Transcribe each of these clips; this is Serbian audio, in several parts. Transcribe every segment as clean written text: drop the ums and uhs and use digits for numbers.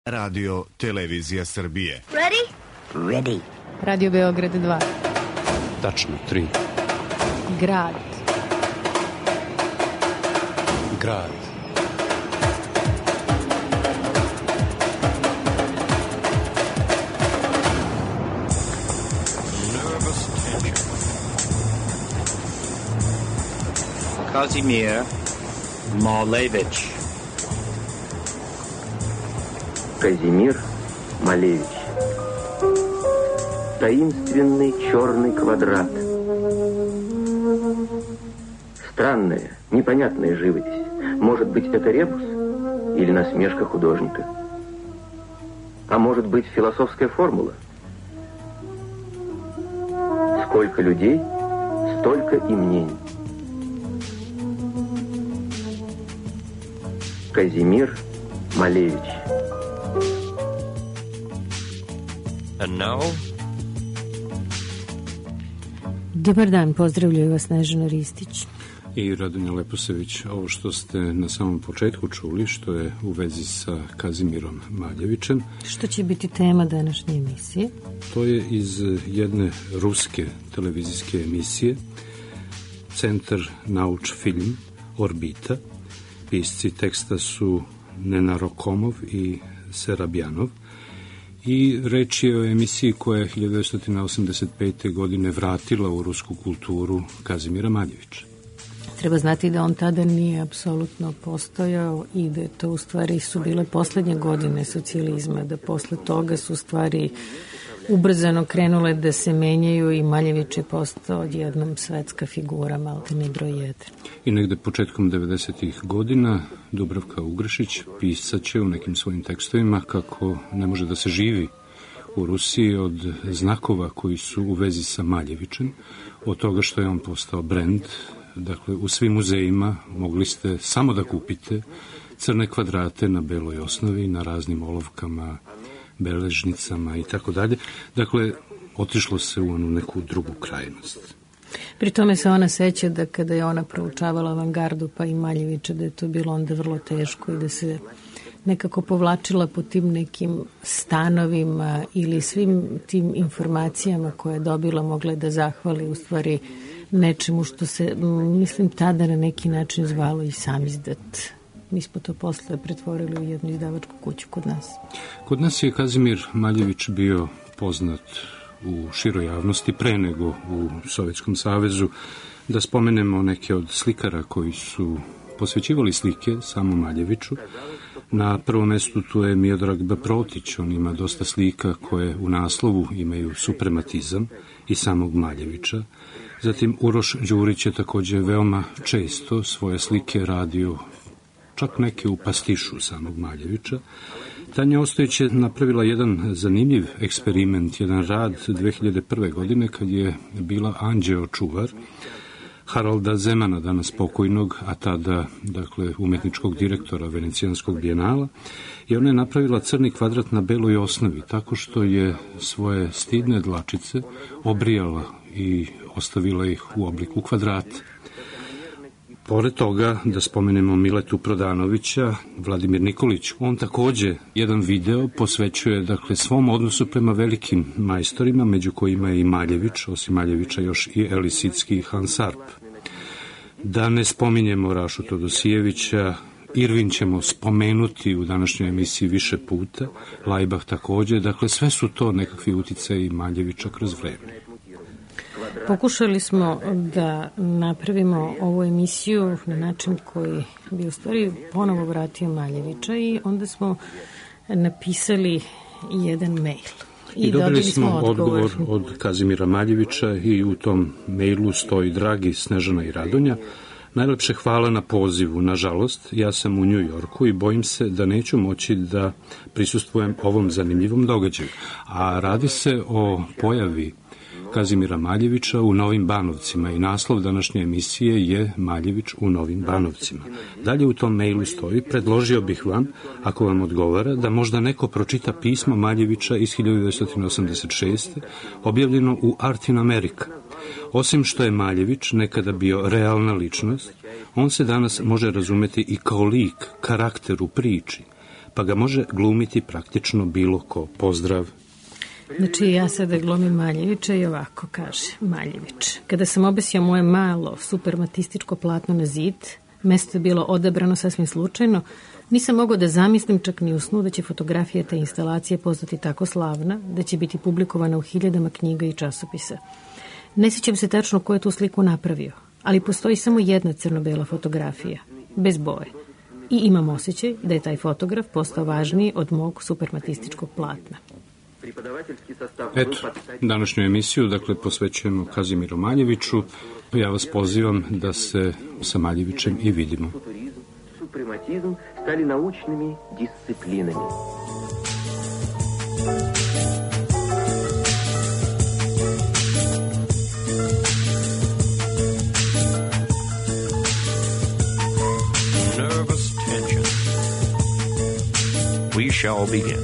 Radio Televizija Srbije. Ready? Ready. Radio Beograd 2. Tačno 3. Grad. Grad. Kazimir Malevich. Казимир Малевич. Таинственный черный квадрат. Странная, непонятная живопись. Может быть, это ребус или насмешка художника? А может быть, философская формула? Сколько людей, столько и мнений. Казимир Малевич. And now? Dobar dan, pozdravljaju vas Snežana Ristić I Radonja Leposević. Ovo što ste na samom početku čuli, što je u vezi sa Kazimirom Maljevićem. Što će biti tema današnje emisije? To je iz jedne ruske televizijske emisije, Centar Nauč Film, Orbita. Pisci teksta su Nenarokomov i Serabjanov. I reč je o emisiji koja je 1985. godine vratila u rusku kulturu Kazimira Maljevića. Treba znati da on tada nije apsolutno postojao i da to u stvari su bile poslednje godine socijalizma, da posle toga su stvari ubrzano krenule da se menjaju i Maljević je postao odjednom svetska figura, maltene broj 1. I negde početkom 90. godina Dubravka Ugrešić pisaće u nekim svojim tekstovima kako ne može da se živi u Rusiji od znakova koji su u vezi sa Maljevićem, od toga što je on postao brend. Dakle, u svim muzejima mogli ste samo da kupite crne kvadrate na beloj osnovi, na raznim olovkama, beležnicama i tako dalje. Dakle, otišlo se u onu neku drugu krajnost. Pri tome se ona seća da kada je ona proučavala avangardu pa i Maljevića, da je to bilo onda vrlo teško i da se nekako povlačila po tim nekim stanovima ili svim tim informacijama koje je dobila, mogla da zahvali u stvari nečemu što se, mislim, tada na neki način zvalo i samizdat. Mi smo to posle pretvorili u jednu izdavačku kuću kod nas. Kod nas je Kazimir Maljević bio poznat u široj javnosti pre nego u Sovjetskom savezu. Da spomenemo neke od slikara koji su posvećivali slike samom Maljeviću. Na prvom mestu tu je Miodrag Baprotić, on ima dosta slika koje u naslovu imaju suprematizam i samog Maljevića. Zatim Uroš Đurić je takođe veoma često svoje slike radio, čak neke u pastišu samog Maljevića. Tanja Ostojić je napravila jedan zanimljiv eksperiment, jedan rad 2001. godine kad je bila anđeo čuvar Harolda Zemana, danas pokojnog, a tada, dakle, umetničkog direktora Venecijanskog bijenala, i ona je napravila crni kvadrat na beloj osnovi, tako što je svoje stidne dlačice obrijala i ostavila ih u obliku kvadrata. Pored toga, da spomenemo Miletu Prodanovića, Vladimir Nikolić, on takođe jedan video posvećuje, dakle, svom odnosu prema velikim majstorima, među kojima je i Maljević, osim Maljevića još i Elisicki i Hans Arp. Da ne spominjemo Rašu Todosijevića, Irvin ćemo spomenuti u današnjoj emisiji više puta, Lajbah takođe, dakle, sve su to nekakvi uticaji Maljevića kroz vreme. Pokušali smo da napravimo ovu emisiju na način koji bi u stvari ponovo vratio Maljevića i onda smo napisali jedan mail. I dobili smo odgovor od Kazimira Maljevića i u tom mailu stoji: dragi Snežana i Radonja, najlepše hvala na pozivu. Nažalost, ja sam u New Yorku i bojim se da neću moći da prisustvujem ovom zanimljivom događaju. A radi se o pojavi Kazimira Maljevića u Novim Banovcima i naslov današnje emisije je Maljević u Novim Banovcima. Dalje u tom mailu stoji: predložio bih vam, ako vam odgovara, da možda neko pročita pismo Maljevića iz 1986. objavljeno u Art in America. Osim što je Maljević nekada bio realna ličnost, on se danas može razumeti i kao lik, karakter u priči, pa ga može glumiti praktično bilo ko. Pozdrav. Znači, ja sada glumim Maljevića i ovako kaže Maljević. Kada sam obesio moje malo supermatističko platno na zid, mesto je bilo odabrano sasvim slučajno, nisam mogao da zamislim čak ni u snu da će fotografija te instalacije postati tako slavna, da će biti publikovana u 1000 knjiga i časopisa. Ne sjećam se tačno ko je tu sliku napravio, ali postoji samo jedna crno-bela fotografija, bez boje. I imam osjećaj da je taj fotograf postao važniji od mog supermatističkog platna. Eto, današnju emisiju, dakle, posvećujemo Kazimiru Maljeviću. Ja vas pozivam da se sa Maljevićem i vidimo. Suprematizm stali naučnimi disciplinami. Nervous tension. We shall begin.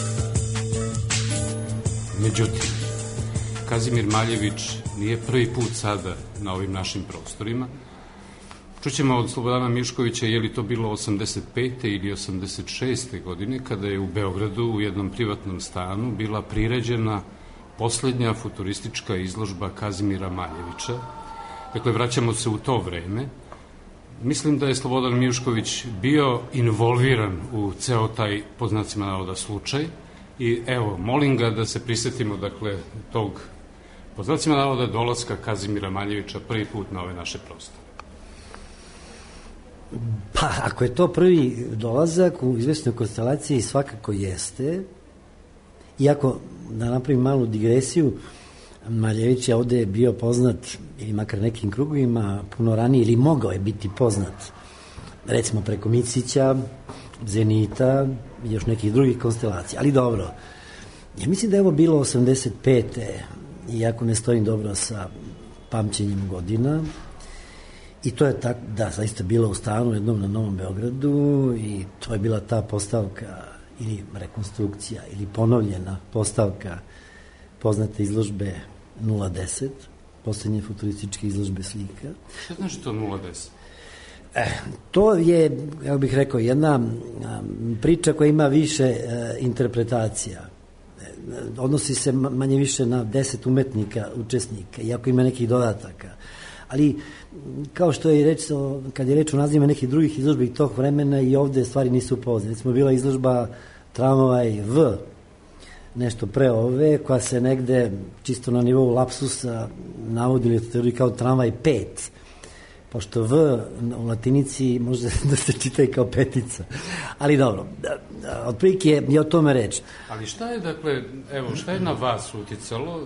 Međutim, Kazimir Maljević nije prvi put sada na ovim našim prostorima. Čućemo od Slobodana Miškovića je li to bilo 85. ili 86. godine kada je u Beogradu u jednom privatnom stanu bila priređena posljednja futuristička izložba Kazimira Maljevića. Dakle, vraćamo se u to vreme. Mislim da je Slobodan Mišković bio involviran u ceo taj, po znacima navoda, slučaj. I evo, molim ga da se prisjetimo, dakle, tog, po znacima navoda, dolaska Kazimira Maljevića prvi put na ove naše prostore. Pa, ako je to prvi dolazak u izvesnoj konstelaciji, svakako jeste. Iako, da napravim malu digresiju, Maljević je ovde bio poznat, ili makar nekim krugovima, puno ranije, ili mogao je biti poznat, recimo preko Micića, Zenita i još nekih drugih konstelacija. Ali dobro, ja mislim da je ovo bilo 85. Iako ne stojim dobro sa pamćenjem godina. I to je tako, da, zaista bilo u stanu jednom na Novom Beogradu i to je bila ta postavka ili rekonstrukcija ili ponovljena postavka poznate izložbe 010, poslednje futurističke izložbe slika. Šta znači to 010? To je, ja bih rekao, jedna priča koja ima više interpretacija. Odnosi se manje više na 10 umetnika, učesnika, iako ima nekih dodataka. Ali, kao što je reč, kad je reč o nazivima nekih drugih izložbi tog vremena, i ovde stvari nisu poznate. Recimo, bila izložba Tramvaj V, nešto pre ove, koja se negde, čisto na nivou lapsusa, navodili u teoriji kao Tramvaj 5, pošto V u latinici može da se čita i kao petica. Ali dobro, otprilike je o tome reč. Ali šta je, dakle, evo, šta je na vas uticalo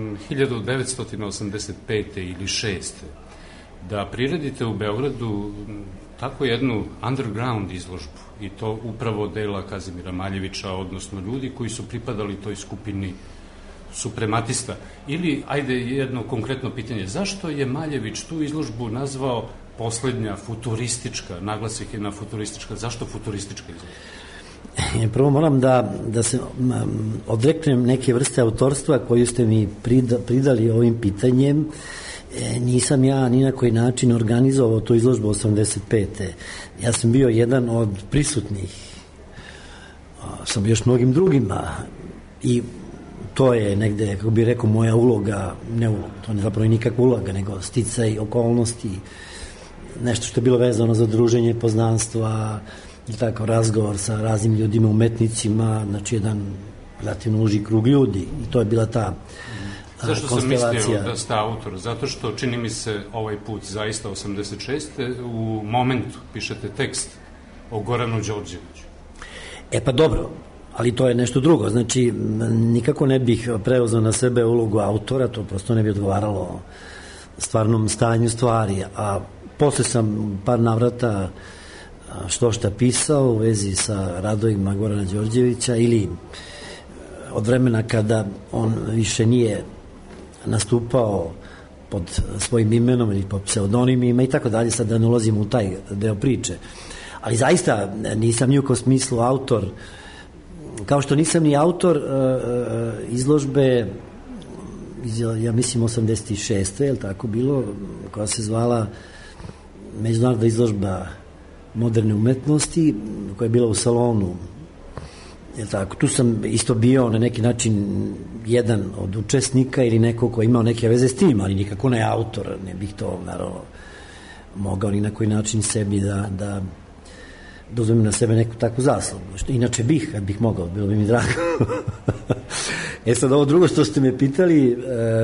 1985. ili 6. da priredite u Beogradu tako jednu underground izložbu i to upravo dela Kazimira Maljevića, odnosno ljudi koji su pripadali toj skupini suprematista? Ili, ajde, jedno konkretno pitanje, zašto je Maljević tu izložbu nazvao poslednja futuristička, naglasak je na futuristička, zašto futuristička izložba? Prvo moram da se odreknem neke vrste autorstva koju ste mi pridali ovim pitanjem. Nisam ja ni na koji način organizovao tu izložbu 85. Ja sam bio jedan od prisutnih sa još mnogim drugima i to je negde, kako bih rekao, moja uloga, to ne zapravo nikakva uloga, nego sticaj okolnosti, nešto što je bilo vezano za druženje, poznanstva, tako, razgovor sa raznim ljudima, umetnicima, znači jedan relativno uži krug ljudi i to je bila ta zašto sam mislio da ste autor? Zato što čini mi se ovaj put zaista 86. u momentu pišete tekst o Goranu Đorđeviću. Pa dobro, ali to je nešto drugo. Znači, nikako ne bih preuzeo na sebe ulogu autora, to prosto ne bi odgovaralo stvarnom stanju stvari. A posle sam par navrata što šta pisao u vezi sa radovima Gorana Đorđevića ili od vremena kada on više nije nastupao pod svojim imenom ili pod pseudonimima i tako dalje, sad da ne ulazim u taj deo priče. Ali zaista nisam ni u kom smislu autor, kao što nisam ni autor izložbe iz, ja mislim, 86. je li tako bilo, koja se zvala Međunarodna izložba moderne umetnosti, koja je bila u salonu Tako, tu sam isto bio na neki način jedan od učesnika ili neko ko je imao neke veze s tim, ali nikako ne autor, ne bih to naravno mogao ni na koji način sebi da dozvojim na sebe neku takvu zaslugu. Inače bih, kad bih mogao, bilo bi mi drago. Sad ovo drugo što ste me pitali,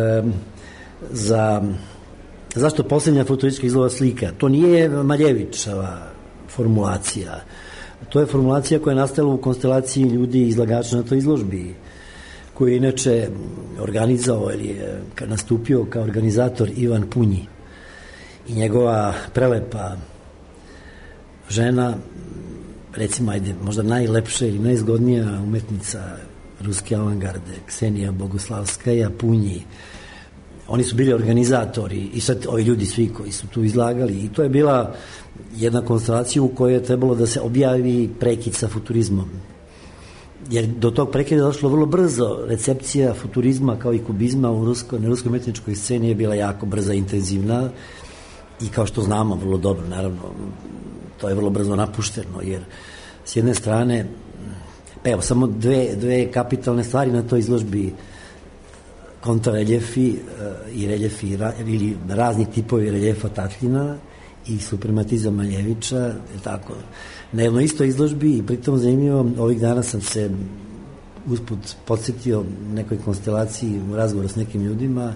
zašto posljednja futuristička izložba slika? To nije Maljevićeva formulacija. To je formulacija koja je nastala u konstelaciji ljudi izlagača na toj izložbi, koji je inače organizovao ili je nastupio kao organizator Ivan Punji i njegova prelepa žena, recimo, možda najlepša ili najzgodnija umetnica ruske avangarde, Ksenija Boguslavskaja, Punji. Oni su bili organizatori i sad ovi ljudi svi koji su tu izlagali, i to je bila jedna konstelacija u kojoj je trebalo da se objavi prekid sa futurizmom. Jer do tog prekida je došlo vrlo brzo. Recepcija futurizma kao i kubizma na ruskoj umetničkoj sceni je bila jako brza, intenzivna, i kao što znamo vrlo dobro, naravno, to je vrlo brzo napušteno, jer s jedne strane, evo, samo dve kapitalne stvari na toj izložbi: kontrareljefi i reljefi ili razni tipovi reljefa Tatljina i suprematizam Maljevića, tako, na jednoj istoj izložbi. I pritom zanimljivo, ovih dana sam se usput podsjetio nekoj konstelaciji u razgovoru s nekim ljudima.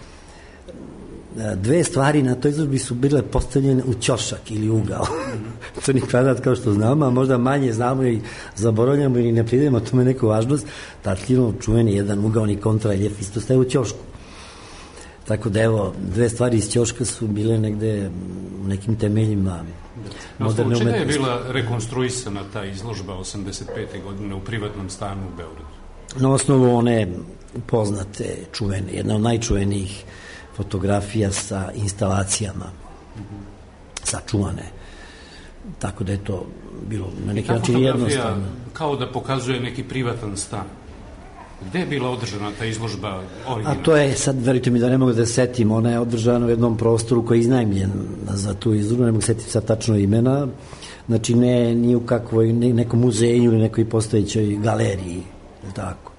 Dve stvari na toj izložbi su bile postavljene u ćošak ili ugao. To ni kvadrat kao što znamo, a možda manje znamo i zaboravljamo ili ne pridemo tome neku važnost. Tatljinov čuveni jedan ugaoni kontrareljef isto staje u ćošku. Tako da, evo, dve stvari iz ćoška su bile negde u nekim temeljima moderne umetnosti. Čega je bila rekonstruisana ta izložba 85. godine u privatnom stanu u Beogradu? Na osnovu one poznate, čuvene, jedna od najčuvenijih fotografija sa instalacijama sačuvane. Tako da je to bilo na neki način jednostavno. Kao da pokazuje neki privatan stan. Gde je bila održana ta izložba originalna? A to je, sad verujte mi da ne mogu da setim, ona je održana u jednom prostoru koji je iznajmljen za tu izložbu, ne mogu setiti sad tačno imena, znači ne ni u kakvoj nekom muzeju ili nekoj postojećoj galeriji, tako.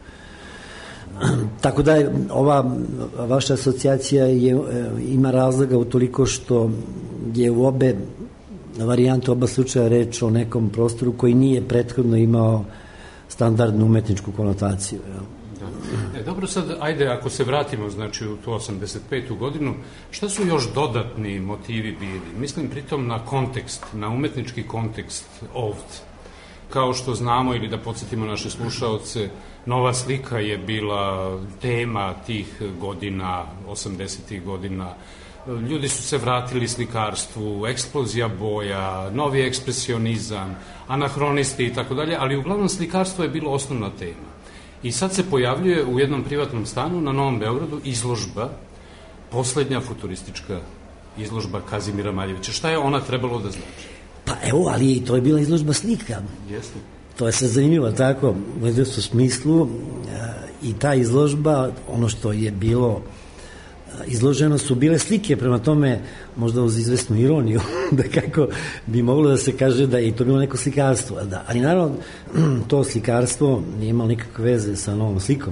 Tako da ova vaša asocijacija ima razloga utoliko što je u obe varijante, oba slučaja, reč o nekom prostoru koji nije prethodno imao standardnu umetničku konotaciju. Dobro, sad, ajde, ako se vratimo, znači, u tu 85. godinu, šta su još dodatni motivi bili? Mislim pritom na kontekst, na umetnički kontekst ovdje. Kao što znamo, ili da podsjetimo naše slušaoce, Nova slika je bila tema tih godina, 80. godina. Ljudi su se vratili slikarstvu, eksplozija boja, novi ekspresionizam, anahronisti i tako dalje, ali uglavnom slikarstvo je bilo osnovna tema. I sad se pojavljuje u jednom privatnom stanu na Novom Beogradu izložba, poslednja futuristička izložba Kazimira Maljevića. Šta je ona trebalo da znači? Pa evo, ali to je bila izložba slika. Jeste. To je sad zanimljivo, tako, u jednom smislu, i ta izložba, ono što je bilo izloženo su bile slike, prema tome možda uz izvesnu ironiju, da kako bi moglo da se kaže da je to bilo neko slikarstvo, da. Ali naravno to slikarstvo nije imalo nikakve veze sa novom slikom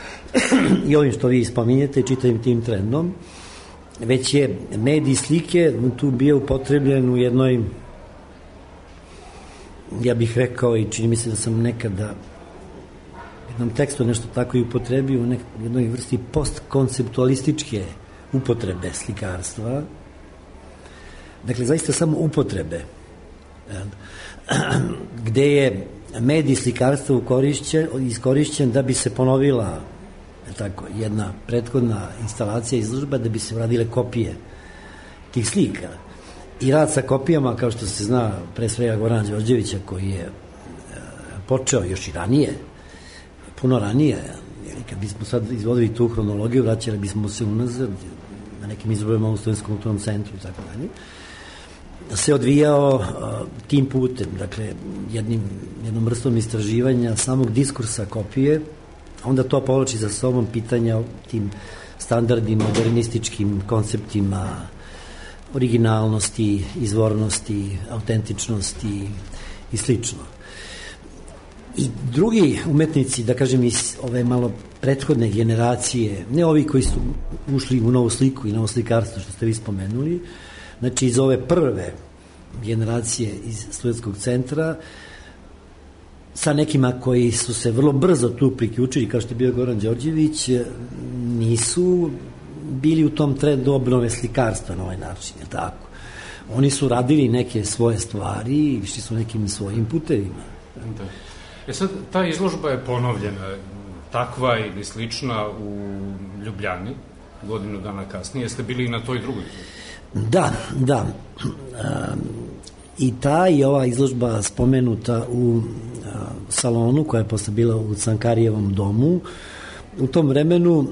i ovim što vi spominjete, čitavim tim trendom, već je medij slike tu bio upotrebljen u jednoj, ja bih rekao, i čini mi se da sam nekada jednom tekstu nešto tako i upotrebio, u jednoj vrsti postkonceptualističke upotrebe slikarstva. Dakle, zaista samo upotrebe, gde je medij slikarstva iskorišćen da bi se ponovila tako, jedna prethodna instalacija, izložba, da bi se radile kopije tih slika. I rad sa kopijama, kao što se zna, pre svega Gorana Đorđevića, koji je počeo još i ranije, puno ranije, jer kad bismo sad izvodili tu hronologiju, vraćali bismo se unazad na nekim izložbama u Slovenskom kulturnom centru i tako dalje, se odvijao tim putem, dakle, jednom vrstom istraživanja samog diskursa kopije, onda to povlači za sobom pitanja o tim standardnim, modernističkim konceptima originalnosti, izvornosti, autentičnosti i slično. I drugi umetnici, da kažem iz ove malo prethodne generacije, ne ovi koji su ušli u novu sliku i novo slikarstvo što ste vi spomenuli, znači iz ove prve generacije iz Studentskog centra, sa nekima koji su se vrlo brzo tu priključili, kao što je bio Goran Đorđević, nisu bili u tom trendu obnove slikarstva na ovaj način, je tako? Oni su radili neke svoje stvari i išli su nekim svojim putevima. Da. Sad, ta izložba je ponovljena, takva ili slična u Ljubljani, godinu dana kasnije. Jeste bili i na toj drugoj? Da. I ta i ova izložba spomenuta u salonu, koja je posle bila u Cankarijevom domu, u tom vremenu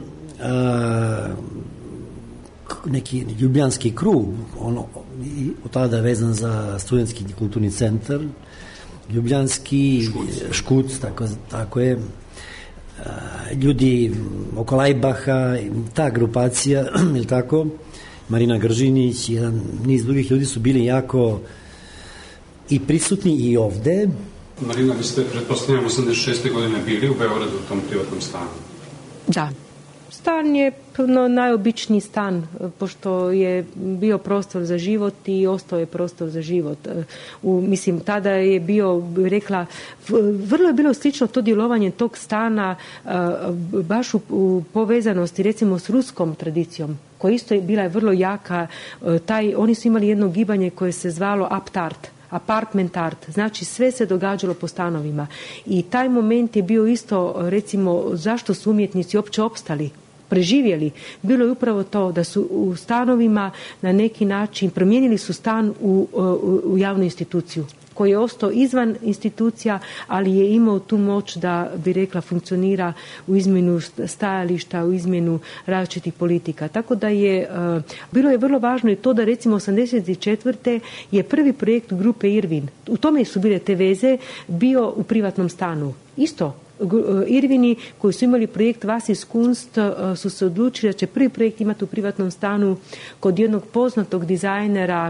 neki ljubljanski krug, od tada vezan za studentski kulturni centar, ljubljanski Škuc, tako je, ljudi oko Lajbaha, ta grupacija, ili tako, Marina Gržinić, jedan niz drugih ljudi su bili jako i prisutni i ovde. Marina, vi ste, pretpostavljam, 86. godine bili u Beogradu u tom privatnom stanu. Da. Stan je najobičniji stan, pošto je bio prostor za život i ostao je prostor za život. Mislim, tada je bio, rekla, vrlo je bilo slično to djelovanje tog stana baš u povezanosti, recimo, s ruskom tradicijom, koja isto je bila vrlo jaka. Oni su imali jedno gibanje koje se zvalo Apt-Art, apartment art, znači sve se događalo po stanovima. I taj moment je bio isto, recimo, zašto su umjetnici uopće opstali, preživjeli, bilo je upravo to da su u stanovima na neki način promijenili su stan u javnu instituciju, koji je ostao izvan institucija, ali je imao tu moć da, bi rekla, funkcionira u izmjenu stajališta, u izmjenu različitih politika. Tako da je, bilo je vrlo važno i to da, recimo, 84. je prvi projekt grupe Irvin, u tome su bile te veze, bio u privatnom stanu. Isto, Irvini koji su imali projekt Vasis Kunst su se odlučili da će prvi projekt imati u privatnom stanu kod jednog poznatog dizajnera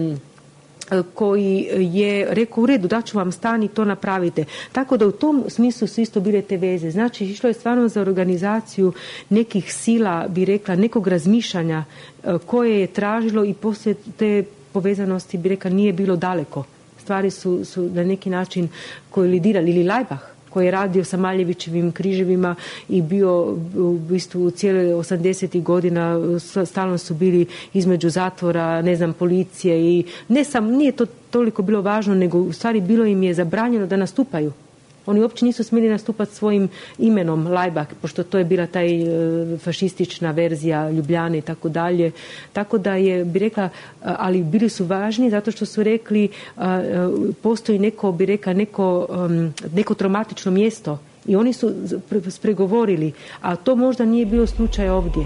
koji je rekao, u redu, daću vam stan i to napravite. Tako da u tom smislu su isto bile te veze. Znači, išlo je stvarno za organizaciju nekih sila, bi rekla, nekog razmišljanja koje je tražilo i poslije te povezanosti, bi rekla, nije bilo daleko. Stvari su na neki način kolidirali. Ili Lajbah, koji je radio sa Maljevićevim križevima i bio u cijele 80. godina, stalno su bili između zatvora, policije i nije to toliko bilo važno, nego u stvari bilo im je zabranjeno da nastupaju. Oni uopće nisu smjeli nastupati svojim imenom Lajbah, pošto to je bila taj fašistična verzija Ljubljane i tako dalje. Tako da je, bi rekla, ali bili su važni zato što su rekli postoji neko, bi rekla, neko traumatično mjesto i oni su spregovorili, a to možda nije bio slučaj ovdje.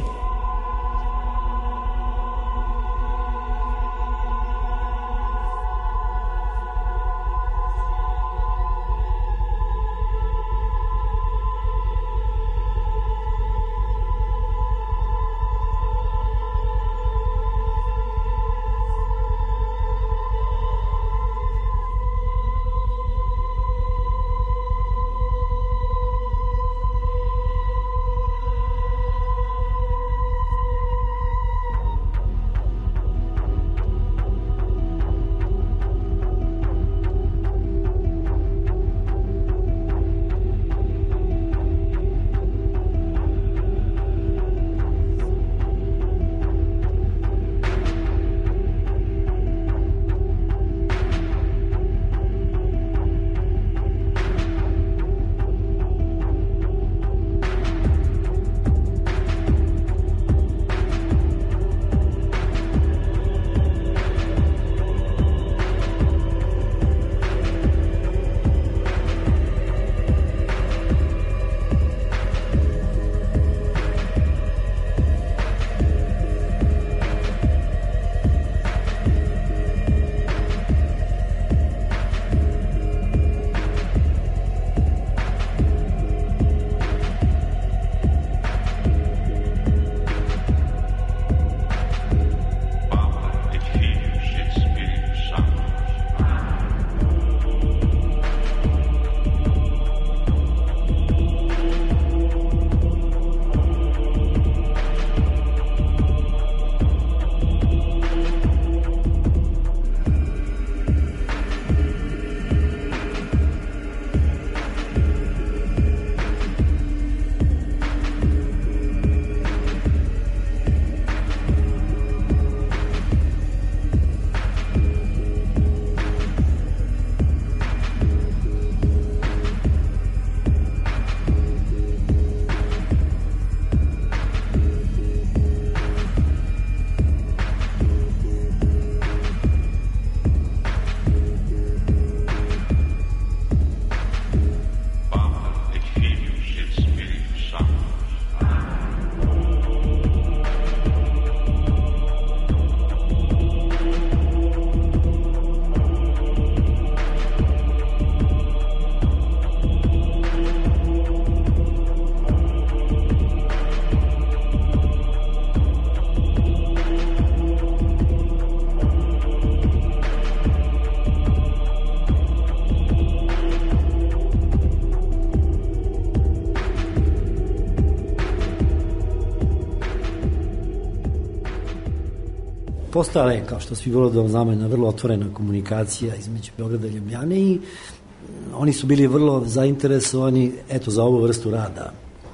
postala je, kao što svi vrlo dobro znamo, jedna vrlo otvorena komunikacija između Beograda i Ljubljane i oni su bili vrlo zainteresovani za ovu vrstu rada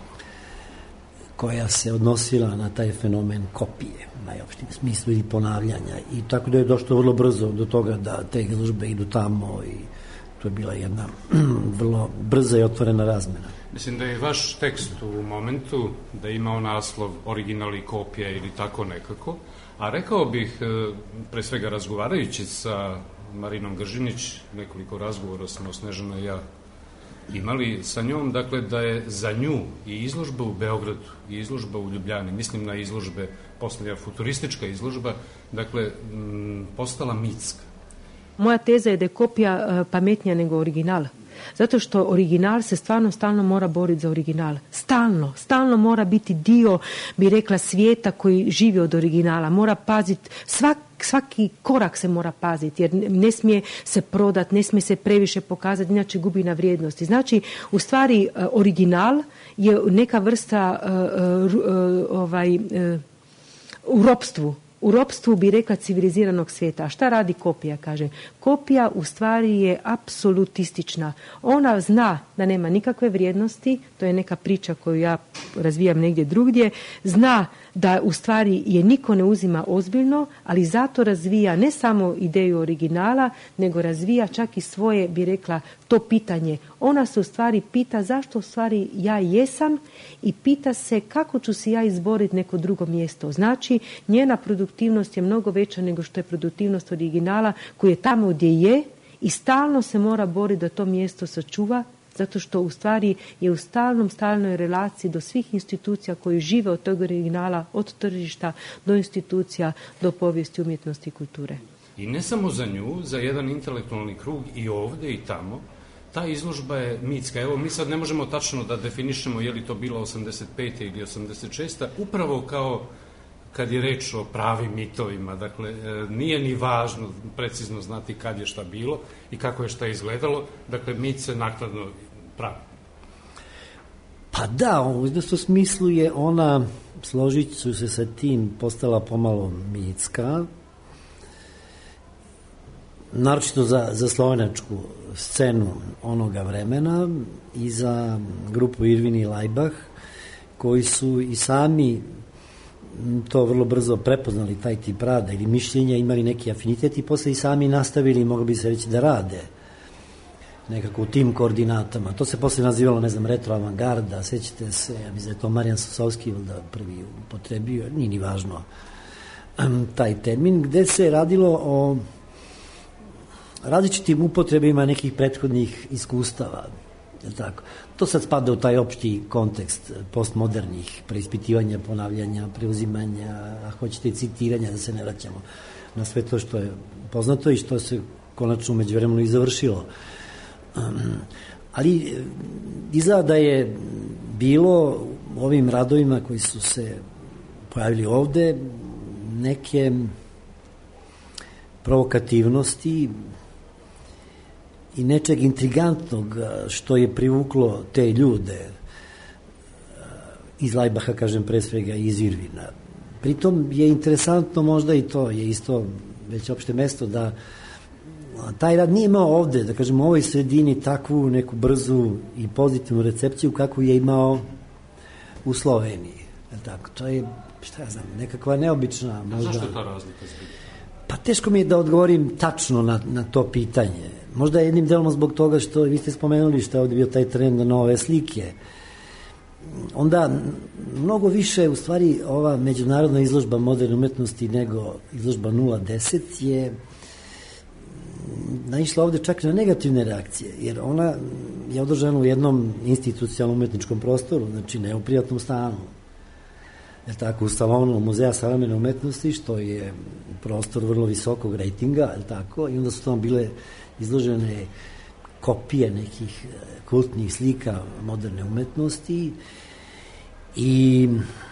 koja se odnosila na taj fenomen kopije, u najopštijem smislu, ili ponavljanja. I tako da je došlo vrlo brzo do toga da te izložbe idu tamo i to je bila jedna vrlo brza i otvorena razmena. Mislim da je vaš tekst u momentu da je imao naslov original i kopija ili tako nekako, a rekao bih, pre svega razgovarajući sa Marinom Gržinić, nekoliko razgovora smo Snežana i ja imali sa njom, dakle da je za nju i izložba u Beogradu i izložba u Ljubljani, mislim na izložbe, posljednja futuristička izložba, dakle postala mitska. Moja teza je da je kopija pametnija nego original. Zato što original se stalno mora boriti za original. Stalno mora biti dio, bi rekla, svijeta koji živi od originala. Mora paziti, svaki korak se mora paziti, jer ne smije se prodati, ne smije se previše pokazati, inače gubi na vrijednosti. Znači, u stvari, original je neka vrsta u ropstvu bi rekla civiliziranog svijeta. A šta radi kopija, kaže? Kopija u stvari je apsolutistična. Ona zna da nema nikakve vrijednosti, to je neka priča koju ja razvijam negdje drugdje, zna da u stvari je niko ne uzima ozbiljno, ali zato razvija ne samo ideju originala, nego razvija čak i svoje, bi rekla, to pitanje. Ona se u stvari pita zašto u stvari ja jesam i pita se kako ću se ja izboriti neko drugo mjesto. Znači, njena produktivnost je mnogo veća nego što je produktivnost originala koji je tamo gdje je i stalno se mora boriti da to mjesto sačuva, zato što u stvari je u stalnoj relaciji do svih institucija koji žive od tog originala, od tržišta do institucija, do povijesti, umjetnosti i kulture. I ne samo za nju, za jedan intelektualni krug i ovdje i tamo, ta izložba je mitska. Evo, mi sad ne možemo tačno da definišemo je li to bilo 85. ili 86. Upravo kao kad je reč o pravim mitovima. Dakle, nije ni važno precizno znati kad je šta bilo i kako je šta izgledalo. Dakle, mit se naknadno pravi. Pa da, u izvesnom smislu je ona, složit ću se sa tim, postala pomalo mitska, naročito za slovenačku scenu onoga vremena i za grupu Irvin i Laibach, koji su i sami to vrlo brzo prepoznali, taj tip rada ili mišljenja, imali neki afinitet i posle i sami nastavili, moglo bi se reći, da rade nekako u tim koordinatama. To se posle nazivalo, ne znam, retro avangarda, sećate se, ja mislim da je to Marijan Sosovski prvi upotrebio, nije ni važno taj termin, gde se radilo o različitim upotrebima nekih prethodnih iskustava. Tako. To sad spada u taj opšti kontekst postmodernih preispitivanja, ponavljanja, preuzimanja, a hoćete i citiranja, da se ne vraćamo na sve to što je poznato i što se konačno umeđu vremenu i završilo. Ali izgleda da je bilo u ovim radovima koji su se pojavili ovde neke provokativnosti i nečeg intrigantnog što je privuklo te ljude iz Laibacha, kažem, pre svega iz Irvina. Pritom je interesantno možda i to je isto već opšte mesto da taj rad nije imao ovde, da kažem, u ovoj sredini takvu neku brzu i pozitivnu recepciju kakvu je imao u Sloveniji. Tako, to je, šta ja znam, nekakva neobična možda. Zašto je ta razlika zbog? Pa teško mi je da odgovorim tačno na to pitanje. Možda jednim delom zbog toga što vi ste spomenuli što je ovdje bio taj trend na nove slike. Onda mnogo više, u stvari, ova međunarodna izložba moderne umetnosti nego izložba 010 je naišla ovde čak na negativne reakcije, jer ona je održana u jednom institucionalnom umetničkom prostoru, znači ne u prijatnom stanu. Je tako, u salonu Muzeja savremene umetnosti, što je prostor vrlo visokog rejtinga, je tako, i onda su tamo bile izložene kopije nekih kultnih slika moderne umetnosti i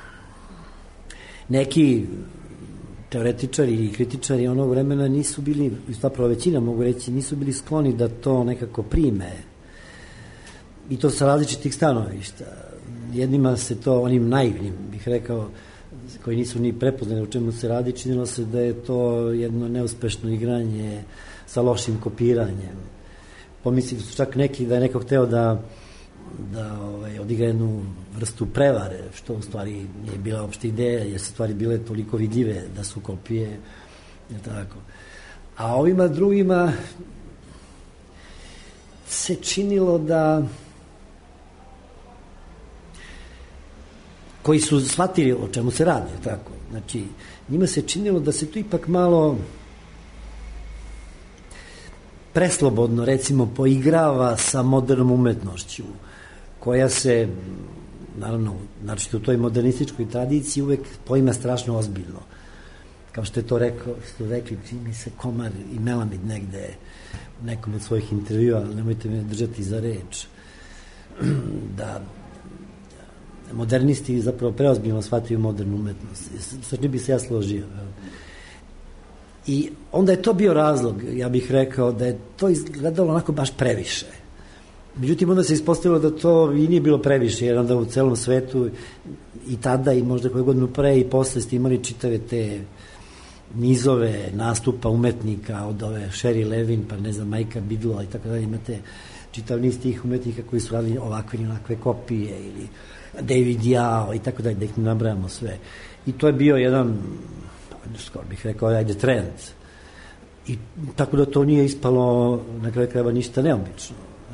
neki teoretičari i kritičari onog vremena nisu bili, zapravo većina mogu reći, nisu bili skloni da to nekako prime. I to sa različitih stanovišta. Jednima se to, onim naivnim, bih rekao, koji nisu ni prepoznali o čemu se radi, činilo se da je to jedno neuspešno igranje sa lošim kopiranjem. Pomislili su čak neki da je neko hteo da odigra jednu vrstu prevare, što u stvari nije bila opšte ideja, jer su stvari bile toliko vidljive da su kopije, tako. A ovima drugima se činilo da koji su shvatili o čemu se radi, tako. Znači, njima se činilo da se tu ipak malo preslobodno, recimo, poigrava sa modernom umetnošću, koja se, naravno, znači u toj modernističkoj tradiciji uvek poima strašno ozbiljno. Kao što je to rekli, mi se Komar i Melamid negde u nekom od svojih intervjua, nemojte me držati za reč, da modernisti zapravo preozbiljno shvataju modernu umetnost. Sa čim bi se ja složio. I onda je to bio razlog, ja bih rekao, da je to izgledalo onako baš previše. Međutim, onda se ispostavilo da to i nije bilo previše, jer onda u celom svetu i tada i možda koje godinu pre i posle ste imali čitave te nizove nastupa umetnika od ove Sherry Levin, pa ne znam, Majka Bidla i tako dalje, imate čitav niz tih umetnika koji su radili ovakve i onakve kopije ili David Yao i tako dalje, da ih ne nabrajamo sve. I to je bio jedan, skoro bih rekao, ajde, trend. I tako da to nije ispalo na kraju krajeva ništa neobično.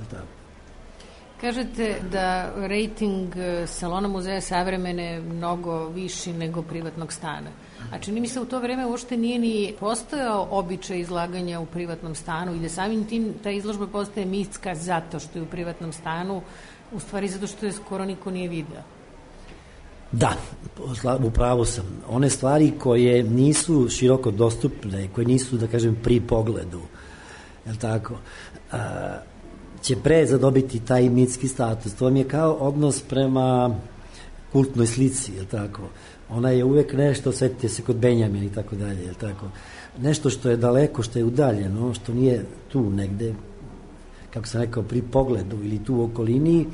Kažete da rejting Salona muzeja savremene je mnogo viši nego privatnog stana. A čini mi se u to vreme uopšte nije ni postojao običaj izlaganja u privatnom stanu i da samim tim ta izložba postaje mitska zato što je u privatnom stanu, u stvari zato što je skoro niko nije video. Da, u pravu sam. One stvari koje nisu široko dostupne, koje nisu, da kažem, pri pogledu, je li tako, će pre zadobiti taj mitski status. To vam je kao odnos prema kultnoj slici, je li tako? Ona je uvek nešto, setite se kod Benjamina i tako dalje, je li tako? Nešto što je daleko, što je udaljeno, što nije tu negde, kako sam rekao, pri pogledu ili tu u okolini,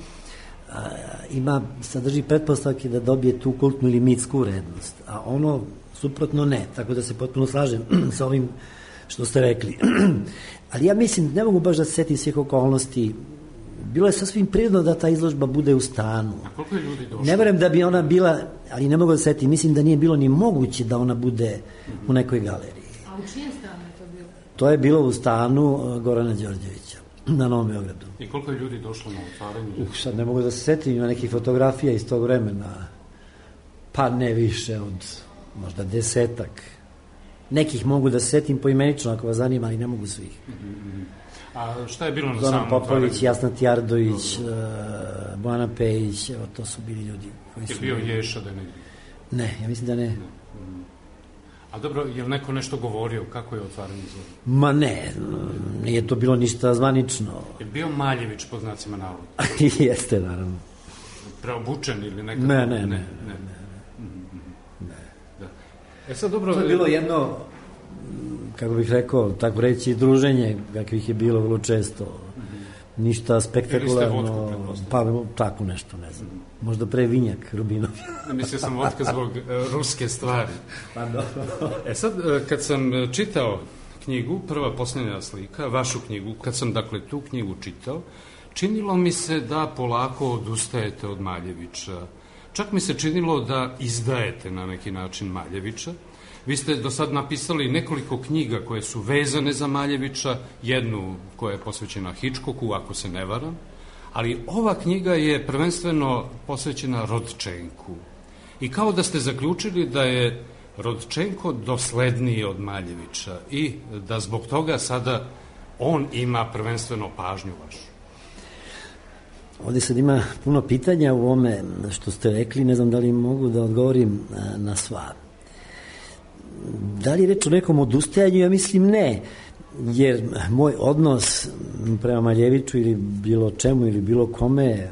sadrži pretpostavke da dobije tu kultnu ili mitsku vrednost, a ono suprotno ne, tako da se potpuno slažem sa ovim što ste rekli. Ali ja mislim, ne mogu baš da se setim svih okolnosti, bilo je sasvim prirodno da ta izložba bude u stanu. A koliko je ljudi došlo? Ne verujem da bi ona bila, ali ne mogu da se setim, mislim da nije bilo ni moguće da ona bude u nekoj galeriji. A u čijem stanu je to bilo? To je bilo u stanu Gorana Đorđevića na Novom Beogradu. I koliko je ljudi došlo na otvaranje? Sad ne mogu da se setim, ima nekih fotografija iz tog vremena, pa ne više od možda 10-ak. Nekih mogu da se setim poimenično ako vas zanima, ali ne mogu svih. A šta je bilo na samom otvaranju? Zoran Popović, Jasna Tjardović, Bojana Pejić, evo to su bili ljudi koji su... Je bio Ješa da ne? Ne, ja mislim da ne. A dobro, je li neko nešto govorio? Kako je otvaranje izložbe? Ma ne, nije to bilo ništa zvanično. Je bio Maljević po znacima navoda? Jeste, naravno. Preobučen ili nekako? Ne. Sad dobro... To je bilo jedno, kako bih rekao, tako reći, druženje, kakvih je bilo vrlo često. Ništa spektakularno. Ili ste vodku, pretpostavljamo? Pa tako nešto, ne znam. Možda pre vinjak Rubinov. Mislio sam vodka zbog ruske stvari. Pa dobro. Sad, kad sam čitao knjigu, prva posljednja slika, vašu knjigu, kad sam, dakle, tu knjigu čitao, činilo mi se da polako odustajete od Maljevića. Čak mi se činilo da izdajete na neki način Maljevića. Vi ste do sad napisali nekoliko knjiga koje su vezane za Maljevića, jednu koja je posvećena Hitchcocku, ako se ne varam, ali ova knjiga je prvenstveno posvećena Rodčenku. I kao da ste zaključili da je Rodčenko dosledniji od Maljevića i da zbog toga sada on ima prvenstveno pažnju vašu. Ovdje sad ima puno pitanja u ome što ste rekli, ne znam da li mogu da odgovorim na sva. Da li je reč o nekom odustajanju? Ja mislim ne, jer moj odnos prema Maljeviću ili bilo čemu ili bilo kome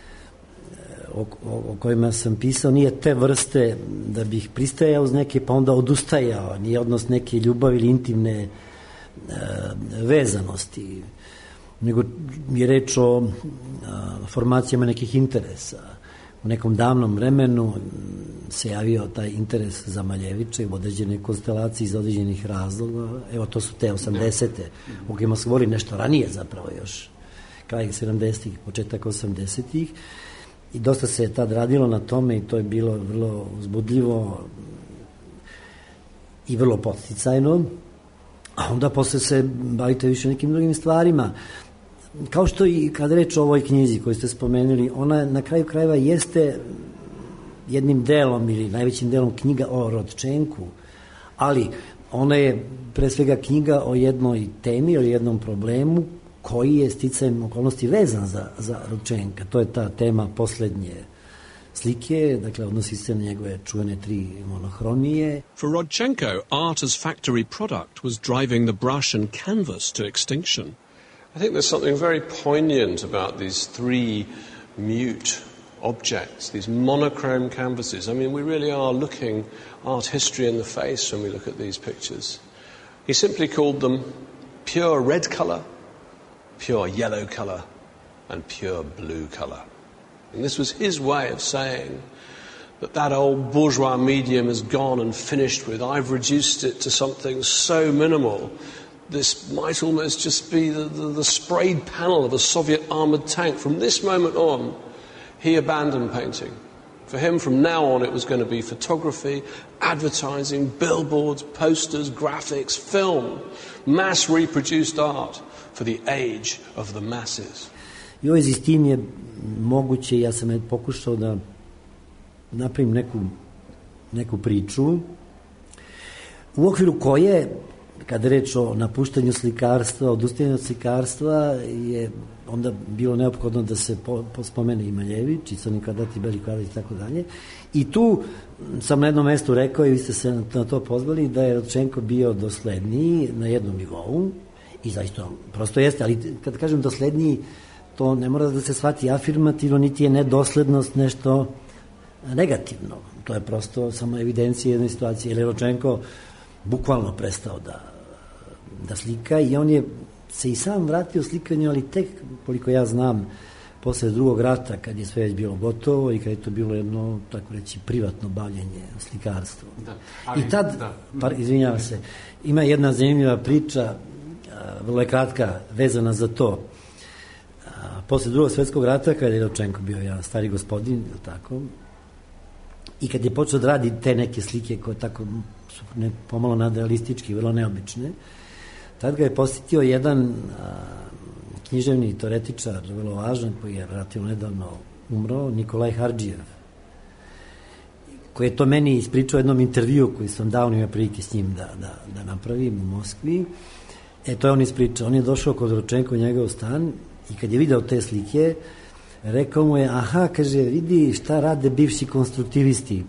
o kojima sam pisao nije te vrste da bih pristajao uz neke pa onda odustajao, nije odnos neke ljubavi ili intimne vezanosti, nego je reč o formacijama nekih interesa u nekom davnom vremenu se javio taj interes za Maljevića i u određene konstelacije iz određenih razloga. Evo, to su te 80-te, o kojima se govori nešto ranije zapravo još, kraj 70-ih, početak 80-ih. I dosta se je tad radilo na tome i to je bilo vrlo uzbudljivo i vrlo podsticajno. A onda posle se bavite više nekim drugim stvarima. Kao što i kad reč o ovoj knjizi koju ste spomenuli, ona na kraju krajeva jeste jednim delom ili najvećim delom knjiga o Rodčenku, ali ona je pre svega knjiga o jednoj temi, o jednom problemu koji je sticajem okolnosti vezan za Rodčenka. To je ta tema poslednje slike, dakle odnosi se na njegove čuvene 3 monochromije. For Rodchenko, art as factory product was driving the brush and canvas to extinction. I think there's something very poignant about these 3 mute objects, these monochrome canvases. I mean, we really are looking art history in the face when we look at these pictures. He simply called them pure red color, pure yellow color, and pure blue color. And this was his way of saying that old bourgeois medium is gone and finished with. I've reduced it to something so minimal. This might almost just be the sprayed panel of a Soviet armored tank. From this moment on, he abandoned painting. For him, from now on, it was going to be photography, advertising, billboards, posters, graphics, film, mass reproduced art for the age of the masses. I u vezi s tim je moguće, ja sam pokušao da napravim neku priču u okviru koje, kada reč o napuštanju slikarstva, odustajanju od slikarstva, je onda bilo neophodno da se spomene i Maljević, i Crni kvadrat, i Beli kvadrat i tako dalje. I tu sam na jednom mestu rekao, i vi ste se na to pozvali, da je Rodčenko bio dosledniji na jednom nivou, i zaista prosto jeste, ali kad kažem dosledniji, to ne mora da se shvati afirmativno, niti je nedoslednost nešto negativno. To je prosto samo evidencija jedne situacije. Jer je Rodčenko bukvalno prestao da slika i on je se i sam vratio slikanju, ali tek, koliko ja znam, posle Drugog rata, kad je sve već bilo gotovo i kad je to bilo jedno, tako reći, privatno bavljenje slikarstvom. I tad, izvinjavam se, ima jedna zanimljiva priča, vrlo je kratka, vezana za to. Posle Drugog svetskog rata, kada je Rodčenko bio jedan stari gospodin, tako, i kad je počeo da radi te neke slike koje tako su pomalo nadrealistički, vrlo neobične, tad ga je posjetio jedan književni teoretičar, vrlo važan, koji je relativno nedavno umro, Nikolaj Hardžijev, koji je to meni ispričao u jednom intervju koji sam dao, ima prilike s njim da napravim u Moskvi. To je on ispričao. On je došao kod Rodčenka u njegov stan i kad je video te slike, rekao mu je, aha, kaže, vidi šta rade bivši konstruktivisti,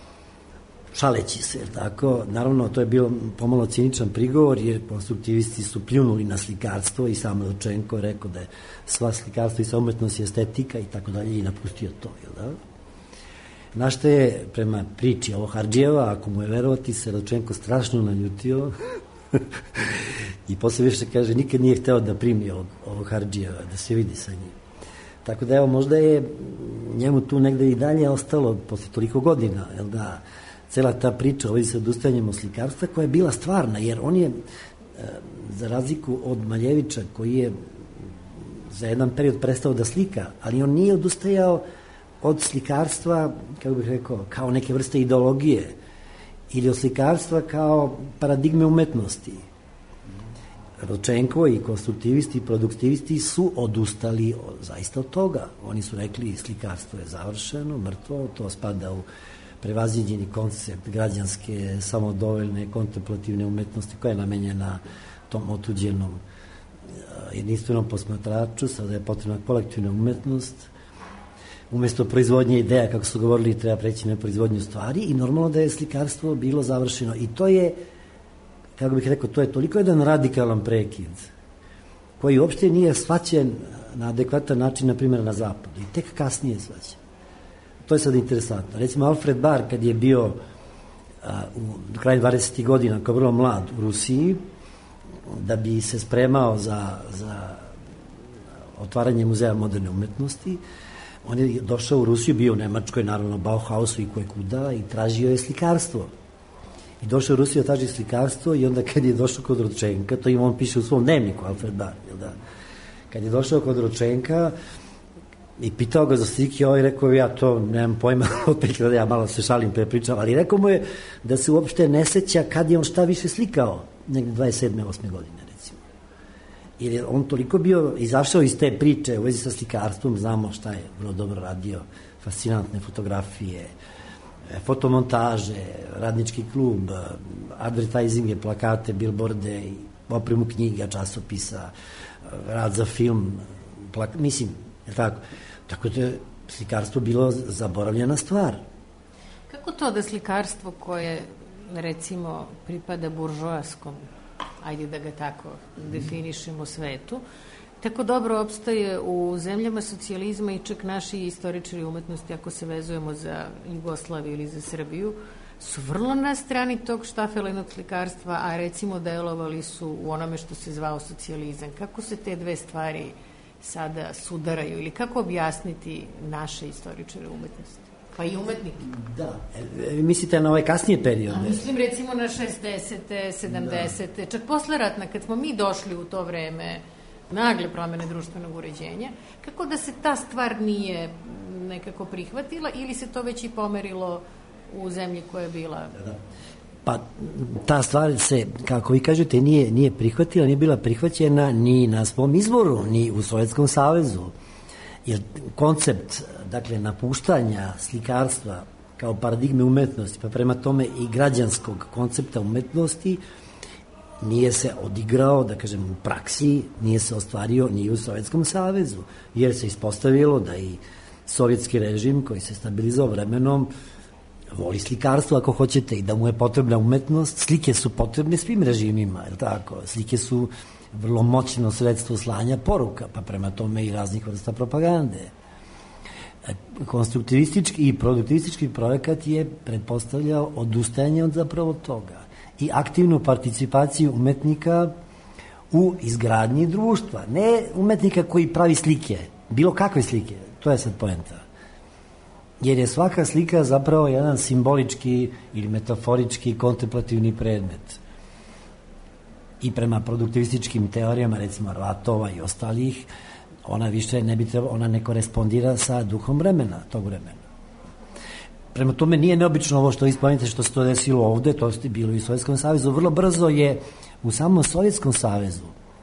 šaleći se, tako. Naravno, to je bio pomalo ciničan prigovor, jer konstruktivisti su pljunuli na slikarstvo i sam Rodčenko je rekao da je sva slikarstvo i sva umetnost i estetika i tako dalje i napustio to, jel da? Na što je, prema priči ovo Hardžijeva, ako mu je verovati, se Rodčenko strašno naljutio i posle više kaže, nikad nije hteo da primi ovog Hardžijeva, da se vidi sa njim. Tako da, evo, možda je njemu tu negde i dalje ostalo, posle toliko godina, jel da, cela ta priča ovdje sa odustajanjem od slikarstva, koja je bila stvarna, jer on je, za razliku od Maljevića, koji je za jedan period prestao da slika, ali on nije odustajao od slikarstva, kako bih rekao, kao neke vrste ideologije, ili od slikarstva kao paradigme umetnosti. Rodčenko i konstruktivisti i produktivisti su odustali zaista od toga. Oni su rekli, slikarstvo je završeno, mrtvo, to spada u prevaziđeni koncept građanske, samodovoljne, kontemplativne umetnosti koja je namenjena tom otuđenom jedinstvenom posmatraču. Sada je potrebna kolektivna umetnost. Umesto proizvodnje ideja, kako su govorili, treba preći na proizvodnju stvari i normalno da je slikarstvo bilo završeno. I to je, kako bih rekao, to je toliko jedan radikalan prekid koji uopšte nije shvaćen na adekvatan način, na primjer, na zapadu. I tek kasnije shvaćen. To je sad interesantno. Recimo, Alfred Barr, kad je bio u kraju 20. godina, kao vrlo mlad u Rusiji, da bi se spremao za otvaranje muzeja moderne umetnosti, On je došao u Rusiju, bio u Nemačkoj, naravno Bauhausu i koje kuda, i tražio je slikarstvo. I došao u Rusiju da traži slikarstvo i onda kad je došao kod Rodčenka, to on piše u svom dnevniku, Alfred Bar, da? Kad je došao kod Rodčenka i pitao ga za slike, ovaj rekao, ja to nemam pojma, opet da ja malo se šalim prepričam, ali rekao mu je da se uopšte ne seća kad je on šta više slikao, negde 27. 8. godine, recimo. Jer je on toliko bio izašao iz te priče u vezi sa slikarstvom, znamo šta je vrlo dobro radio, fascinantne fotografije, fotomontaže, radnički klub, advertisinge, plakate, billboarde, opremu knjiga, časopisa, rad za film, mislim, je tako? Tako da je slikarstvo bilo zaboravljena stvar. Kako to da slikarstvo koje, recimo, pripada buržoaskom, ajde da ga tako definišemo, svetu, tako dobro opstaje u zemljama socijalizma i čak naši istoričari umetnosti, ako se vezujemo za Jugoslaviju ili za Srbiju, su vrlo na strani tog štafelenog slikarstva, a recimo delovali su u onome što se zvao socijalizam. Kako se te dve stvari sada sudaraju ili kako objasniti naše istoričare umetnosti? Pa i umetnike. Da, mislite na ovaj kasnije periode? Mislim recimo na 60. 70. Čak posle ratna, kad smo mi došli u to vreme nagle promene društvenog uređenja, kako da se ta stvar nije nekako prihvatila ili se to već i pomerilo u zemlji koja je bila... Pa ta stvar se, kako vi kažete, nije prihvatila, nije bila prihvaćena ni na svom izvoru, ni u Sovjetskom savezu. Jer koncept, dakle, napuštanja slikarstva kao paradigme umetnosti, pa prema tome i građanskog koncepta umetnosti, nije se odigrao, da kažem, u praksi, nije se ostvario ni u Sovjetskom savezu, jer se ispostavilo da i sovjetski režim koji se stabilizao vremenom voli slikarstvo, ako hoćete, i da mu je potrebna umetnost. Slike su potrebne svim režimima, je li tako? Slike su vrlo moćno sredstvo slanja poruka, pa prema tome i raznih vrsta propagande. Konstruktivistički i produktivistički projekat je pretpostavljao odustajanje od zapravo toga i aktivnu participaciju umetnika u izgradnji društva. Ne umetnika koji pravi slike, bilo kakve slike, to je sad poenta. Jer je svaka slika zapravo jedan simbolički ili metaforički kontemplativni predmet. I prema produktivističkim teorijama, recimo Ratova i ostalih, ona više ne bi trebala, ona ne korespondira sa duhom vremena, tog vremena. Prema tome nije neobično ovo što vi spomenite što se to desilo ovde, to je bilo i u Sovjetskom savezu. Vrlo brzo je u samom Sovjetskom savezu,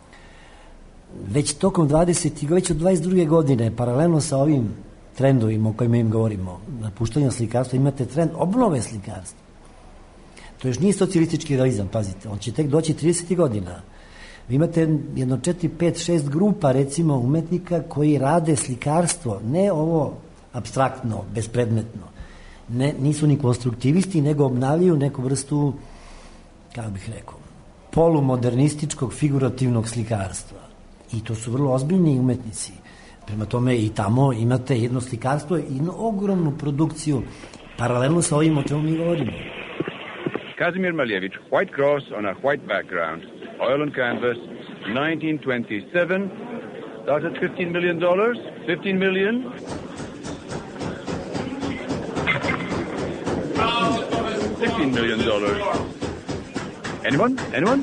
već tokom 20. već od 22. godine, paralelno sa ovim trendovima o kojima im govorimo, napuštanja slikarstva, imate trend obnove slikarstva. To još nije socijalistički realizam, pazite, on će tek doći 30. godina. Vi imate jedno 4, 5, 6 grupa, recimo, umetnika koji rade slikarstvo, ne ovo apstraktno, bespredmetno. Nisu ni konstruktivisti, nego obnavljaju neku vrstu, kako bih rekao, polumodernističkog figurativnog slikarstva. I to su vrlo ozbiljni umetnici. Prema tome i tamo imate jedno slikarstvo i jednu ogromnu produkciju, paralelno sa ovim o čemu mi govorimo. Kazimir Malevich, White Cross on a white background, oil on canvas, 1927, started $15 million, 15 million. $16 million. Anyone?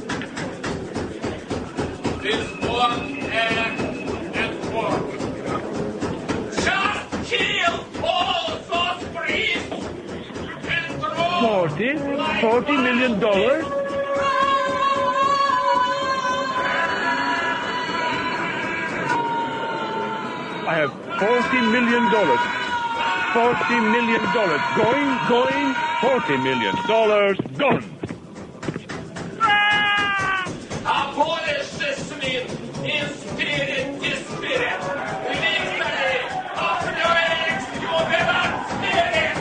This one and four. Just kill all those priests and throw $40 million? I have $40 million. $40 million. Going. $40 million. Gone. Abolish this meat in spirit, Victory of the ex-human spirit.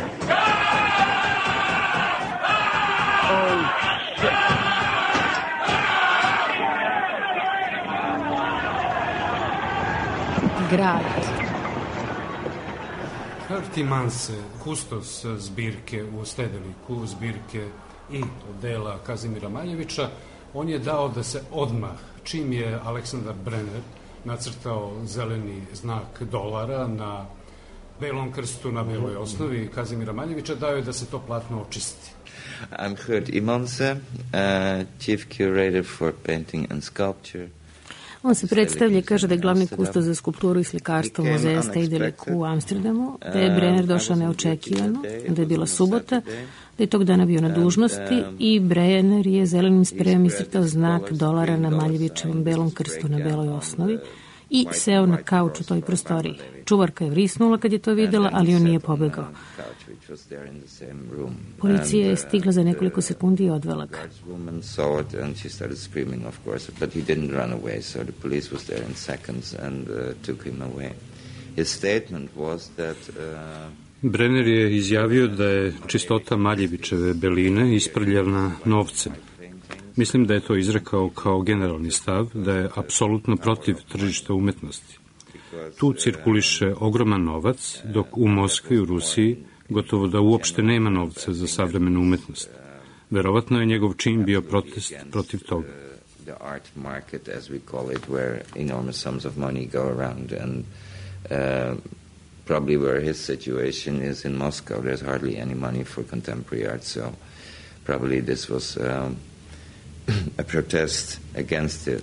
Grad. Hertie Manse, kustos zbirke u Stedeliku, zbirke i dela Kazimira Maljevića, on je dao da se odmah, čim je Aleksandar Brenner nacrtao zeleni znak dolara na Belom krstu na beloj osnovi Kazimira Maljevića dao je da se to platno očisti. I'm Gert Imanse, Chief Curator for Painting and Sculpture. On se predstavlja i kaže da je glavni kustos za skulpturu i slikarstvo muzeja Stedelijk u Amsterdamu, da je Brenner došao neočekivano, da je bila subota, da je tog dana bio na dužnosti i Brenner je zelenim sprejom iscrtao znak dolara na Maljevićevom belom krstu na beloj osnovi i seo na kauč u toj prostoriji. Čuvarka je vrisnula kad je to videla, ali on nije pobegao. Policija je stigla za nekoliko sekundi i odvela ga. Brenner je izjavio da je čistota Maljevićeve beline isprljavna novcem. Mislim da je to izrekao kao generalni stav, da je apsolutno protiv tržišta umetnosti. Tu cirkuliše ogroman novac, dok u Moskvi i u Rusiji gotovo da uopšte nema novca za savremenu umetnost. Verovatno je njegov čin bio protest protiv toga. The art market, as we call it, where enormous sums of money go around, and probably where his situation is in Moscow, there's hardly any money for contemporary art, so probably this was a protest against it.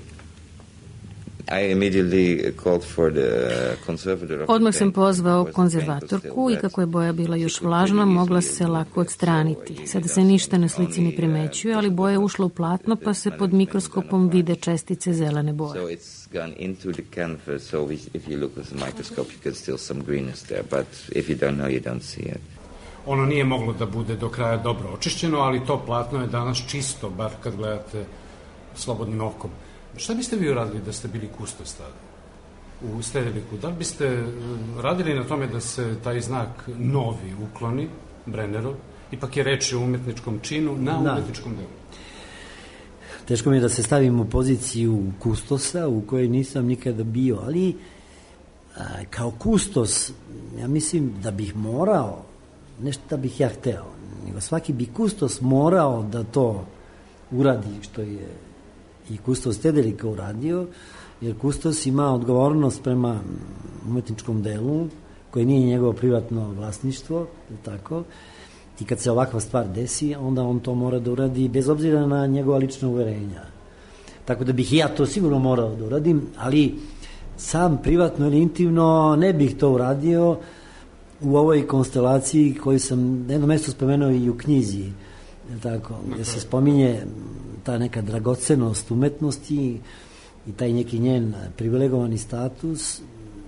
I immediately called for the conservator of Odmah sam pozvao konzervatorku i kako je boja bila još vlažna, mogla se lako odstraniti. Sada se ništa na slici ne primećuje, ali boja je ušla u platno, pa se pod mikroskopom vide čestice zelene boje. So it's gone into the canvas, so if you look with the microscope you can still some greenness there, but if you don't know, you don't see it. Ono nije moglo da bude do kraja dobro očišćeno, ali to platno je danas čisto, bar kad gledate slobodnim okom. Šta biste vi uradili da ste bili kustos tada u Stedeliku? Da li biste radili na tome da se taj znak novi ukloni, Brennerov? Ipak je reč o umetničkom činu na umetničkom delu. Teško mi je da se stavim u poziciju kustosa u kojoj nisam nikada bio, ali kao kustos ja mislim da bih morao, nešto da bih ja hteo, nego svaki bi kustos morao da to uradi što je i kustos Stedelika uradio, jer kustos ima odgovornost prema umetničkom delu, koje nije njegovo privatno vlasništvo, tako, i kad se ovakva stvar desi, onda on to mora da uradi bez obzira na njegova lična uverenja. Tako da bih i ja to sigurno morao da uradim, ali sam privatno ili intimno ne bih to uradio u ovoj konstelaciji koju sam na jednom mestu spomenuo i u knjizi, tako, gde se spominje ta neka dragocenost umetnosti i taj neki njen privilegovani status,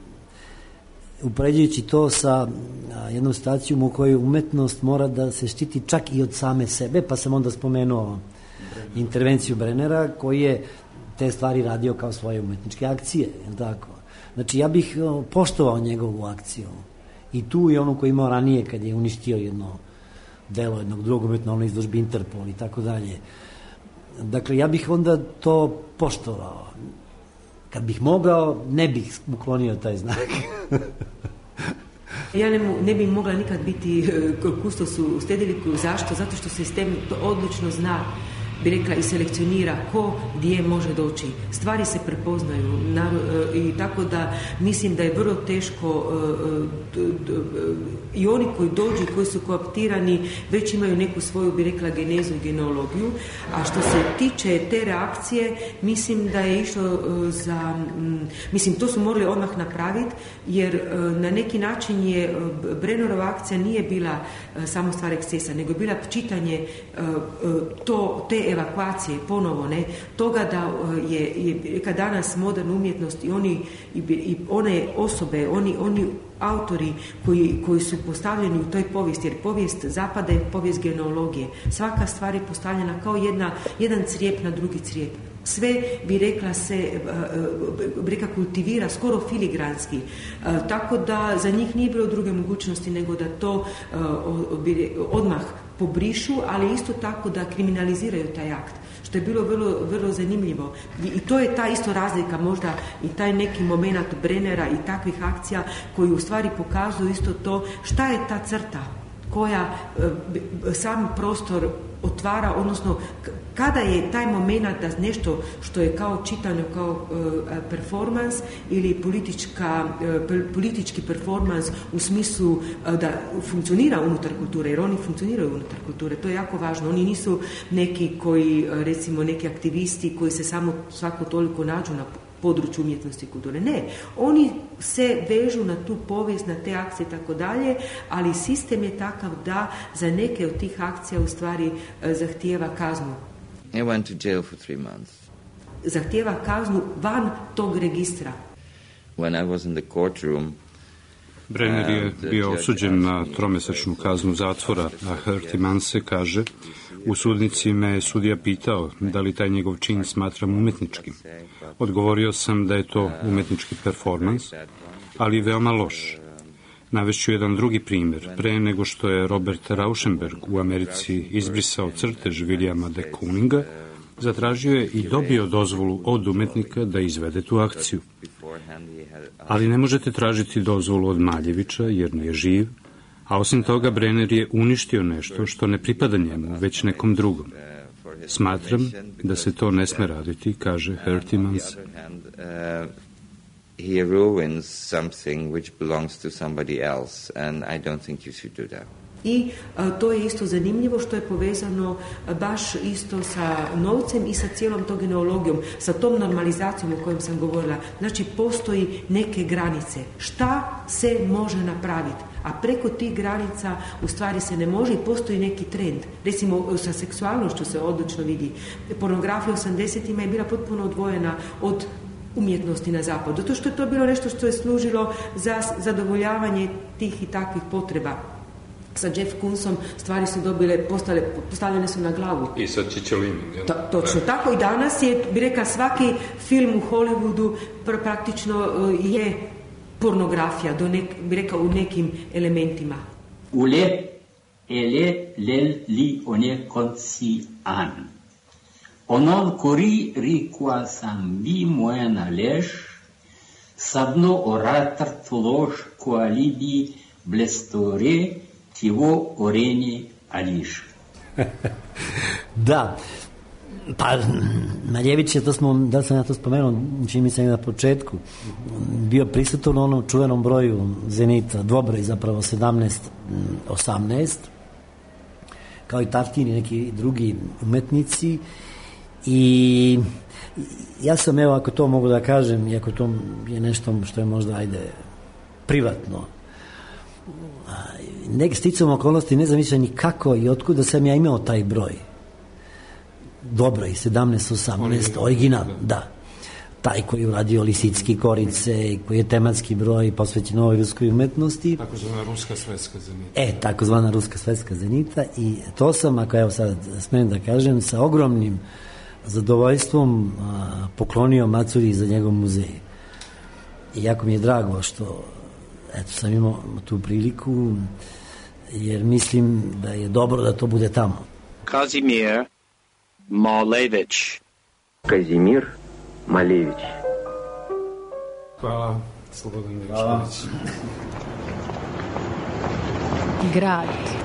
upoređujući to sa jednom situacijom u kojoj umetnost mora da se štiti čak i od same sebe, pa sam onda spomenuo intervenciju Brennera koji je te stvari radio kao svoje umetničke akcije, tako. Znači ja bih poštovao njegovu akciju i tu i onu koju imao ranije kad je uništio jedno delo jednog drugog umetnovne izložbe Interpol i tako dalje. Dakle, ja bih onda to poštovao. Kad bih mogao, ne bih uklonio taj znak. Ja ne bih mogla nikad biti kustos u Stedeliku. Zašto? Zato što se s tem odlično zna, bi rekla, i selekcionira ko gdje može doći. Stvari se prepoznaju i tako da mislim da je vrlo teško i oni koji dođu, koji su kooptirani, već imaju neku svoju, bi rekla, genezu i genealogiju. A što se tiče te reakcije, mislim da je išlo za... Mislim, to su morali odmah napraviti, jer na neki način je Brennerova akcija nije bila samo stvar ekscesa, nego je bila čitanje te evakuacije ponovo, ne, toga da je kad danas moderna umjetnost i one osobe, oni autori koji su postavljeni u toj povijesti, jer povijest zapada je povijest genealogije. Svaka stvar je postavljena kao jedan crijep na drugi crijep. Sve bi rekla se kultivira skoro filigranski, tako da za njih nije bilo druge mogućnosti nego da to odmah pobrišu, ali isto tako da kriminaliziraju taj akt, što je bilo vrlo, vrlo zanimljivo. I to je ta isto razlika možda i taj neki moment Brennera i takvih akcija koji u stvari pokazuju isto to šta je ta crta koja sam prostor otvara, odnosno kada je taj moment da nešto što je kao čitano kao performans ili politički performans u smislu da funkcionira unutar kulture, jer oni funkcioniraju unutar kulture, to je jako važno. Oni nisu neki koji, recimo neki aktivisti koji se samo svako toliko nađu na području umjetnosti i kulture. Ne, oni se vežu na tu povijest, na te akcije i tako dalje, ali sistem je takav da za neke od tih akcija u stvari zahtijeva kaznu. I went to jail for 3 months. Zahtijeva kaznu van tog registra. When I was in the courtroom, Brenner je bio osuđen na 3-mesečnu kaznu zatvora, a Hertie Manse kaže, u sudnici me je sudija pitao da li taj njegov čin smatram umetničkim. Odgovorio sam da je to umetnički performans, ali veoma loš. Navešću jedan drugi primjer. Pre nego što je Robert Rauschenberg u Americi izbrisao crtež Williama de Kooninga, zatražio je i dobio dozvolu od umetnika da izvede tu akciju. Ali ne možete tražiti dozvolu od Maljevića jer nije živ, a osim toga Brenner je uništio nešto što ne pripada njemu, već nekom drugom. Smatram da se to ne sme raditi, kaže Hertie Manse. He ruins something which belongs to somebody else, and I don't think you should do that. I to je isto zanimljivo što je povezano baš isto sa novcem i sa cijelom tog genealogijom, sa tom normalizacijom o kojem sam govorila. Znači, postoji neke granice. Šta se može napraviti? A preko tih granica u stvari se ne može i postoji neki trend. Recimo, sa seksualnošću se odlično vidi. Pornografija 80-ima je bila potpuno odvojena od umjetnosti na zapadu. Zato što je to bilo nešto što je služilo za zadovoljavanje tih i takvih potreba. Sa Jeff Koonsom stvari su postavljene su na glavu. I sa Čičelinim. Točno tako. I danas je, bi rekla, svaki film u Hollywoodu praktično je pornografija, bi rekao, u nekim elementima. Ule ele lel li one konci an. Onon kori rikua sam bi moja nalež, sabno oratar tloš koalibi blestore tivo oreni ališ. Da, pa Maljević je, da sam ja to spomenuo, čini mi se na početku, bio prisutan u onom čuvenom broju Zenita, dvobroj zapravo 17-18, kao i Tartini, neki drugi umetnici. I ja sam, evo, ako to mogu da kažem, iako to je nešto što je možda, privatno, sticam okolnosti, ne znam više ni kako i otkuda sam ja imao taj broj. Dobroj, 17-18, original, da. Taj koji je uradio Lisicki Korice, koji je tematski broj posvećen novoj ruskoj umetnosti. Takozvana ruska svetska zenita. Takozvana ruska svetska zenita. I to sam, ako evo sad smijem da kažem, sa ogromnim zadovoljstvom poklonio Macuri za njegov muzej. I jako mi je drago što sam imao tu priliku, jer mislim da je dobro da to bude tamo. Kazimir Malevich. Kazimir Malevich. Hvala, Slobodan Milošević. Grad.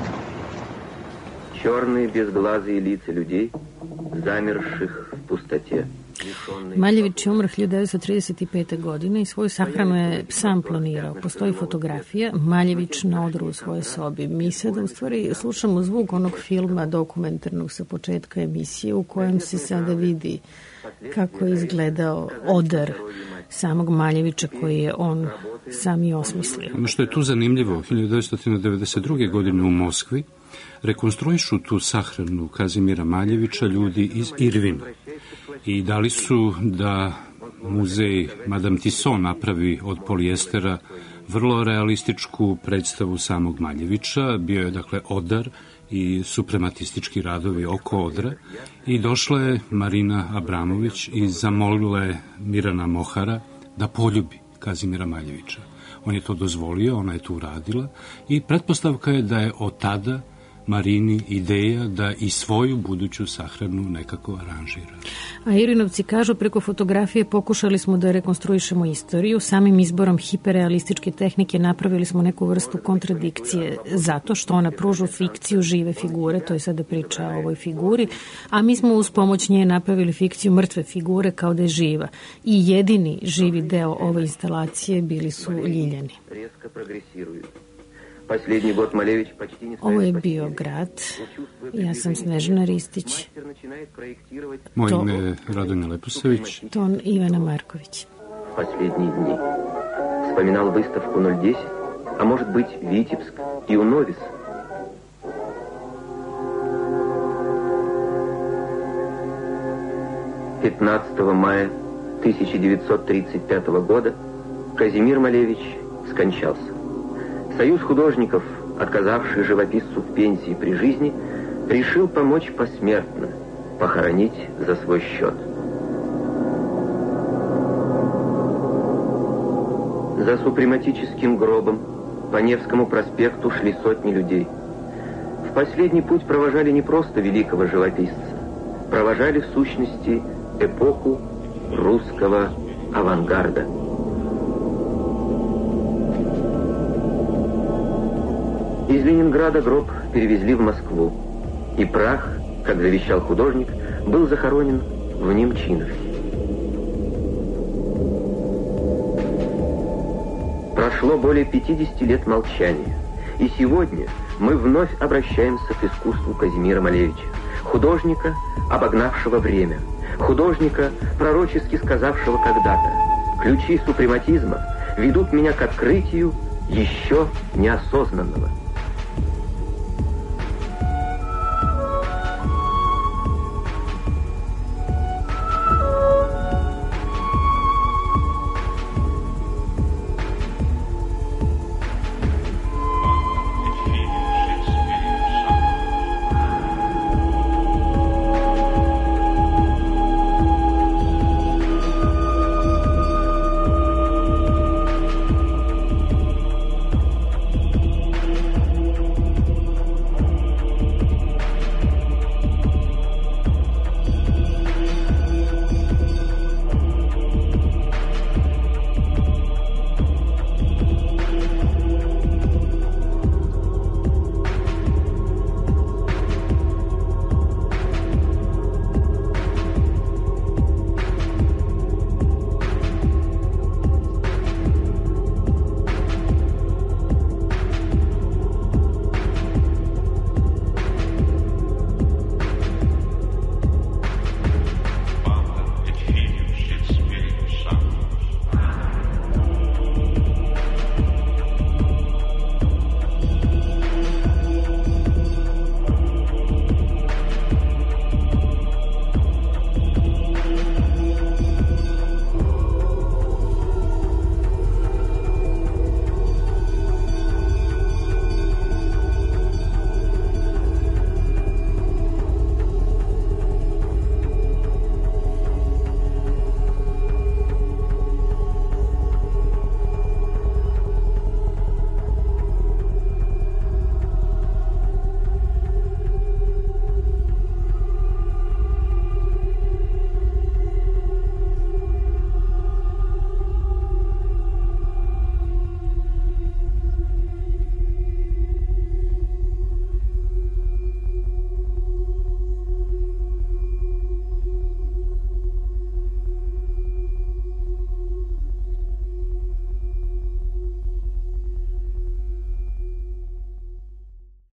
Черные безглазые лица людей, замерших в пустоте. Maljević je umro 1935. godine i svoju sahranu je sam planirao. Postoji fotografija, Maljević na odru u svojoj sobi. Mi sada u stvari slušamo zvuk onog filma dokumentarnog sa početka emisije u kojem se sada vidi kako je izgledao odar samog Maljevića koji je on sam i osmislio. Ono što je tu zanimljivo, 1992. godine u Moskvi rekonstruišu tu sahranu Kazimira Maljevića ljudi iz Irvina i dali su da muzej Madame Tissot napravi od polijestera vrlo realističku predstavu samog Maljevića. Bio je dakle odar i suprematistički radovi oko odra i došla je Marina Abramović i zamolila je Mirana Mohara da poljubi Kazimira Maljevića. On je to dozvolio, ona je to uradila i pretpostavka je da je od tada Marini ideja da i svoju buduću sahranu nekako aranžira. A Irinovci kažu, preko fotografije pokušali smo da rekonstruišemo istoriju, samim izborom hiperrealističke tehnike napravili smo neku vrstu kontradikcije zato što ona pruža fikciju žive figure, to je sada priča o ovoj figuri, a mi smo uz pomoć nje napravili fikciju mrtve figure kao da je živa. I jedini živi deo ove instalacije bili su Ljiljani. Ovo je bio grad. Ja sam Snežana Ristić. Moje ime je Radonja Leposavić. Ton Ivana Marković. Последние дни. Вспоминал выставку 010, а может быть Витебск и Уновис. Мая 1935 года Казимир Малевич скончался. Союз художников, отказавший живописцу в пенсии при жизни, решил помочь посмертно, похоронить за свой счет. За супрематическим гробом по Невскому проспекту шли сотни людей. В последний путь провожали не просто великого живописца, провожали в сущности эпоху русского авангарда. Из Ленинграда гроб перевезли в Москву, и прах, как завещал художник, был захоронен в Немчиновке. Прошло более 50 лет молчания, и сегодня мы вновь обращаемся к искусству Казимира Малевича, художника, обогнавшего время, художника, пророчески сказавшего когда-то: «Ключи супрематизма ведут меня к открытию еще неосознанного».